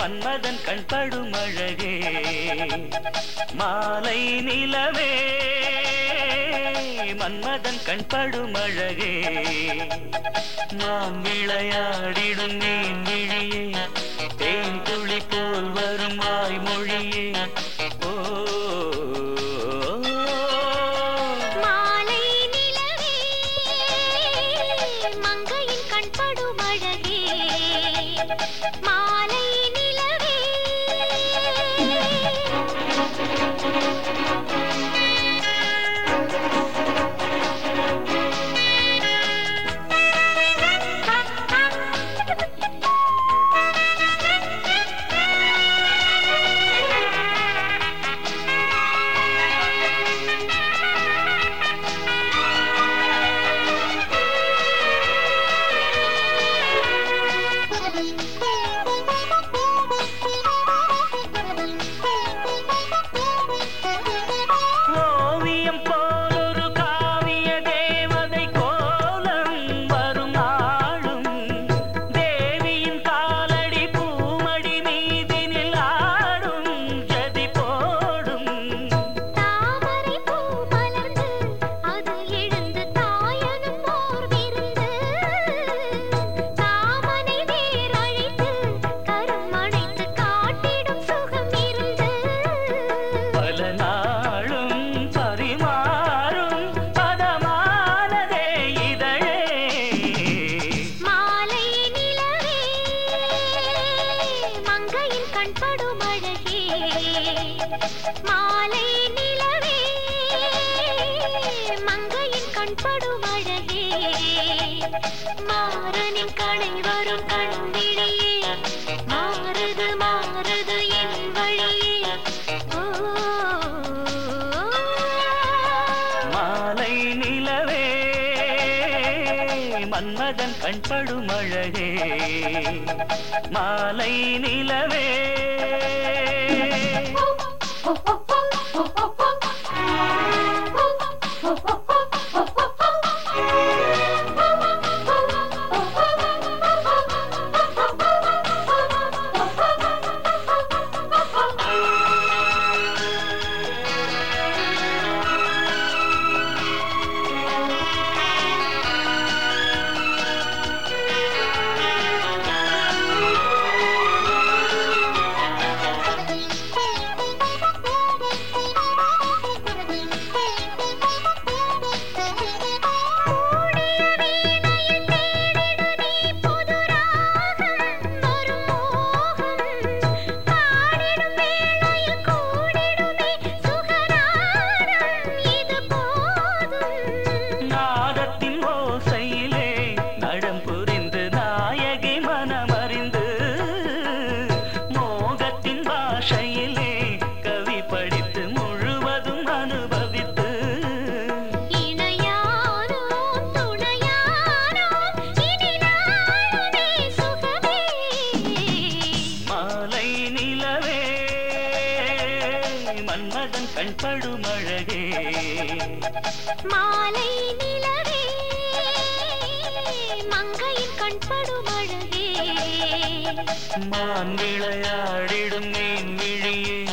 மன்மதன் கண்படும் அழகே மாலை நிலவே மன்மதன் கண்படும் அழகே நாம் விளையாடிடும் மீன் விழியே தேன் துளி போல் வரும் வாய்மொழியே ஓ மாலை நிலவே மங்கையின் கண்படும் அழகே மாலை நிலவே மாலை நிலவே மங்கையின் கண்படும் அழகே மாறனின் கணை வரும் கண்விழியே மாறுது மாறுது என் வழியே மாலை நிலவே மன்மதன் கண்படும் அழகே மாலை நிலவே மன்மதன் கண்படும் அழகே மாலை நிலவே மங்கையின் கண்படும் அழகே மான் விளையாடிடும் மீன் விழியே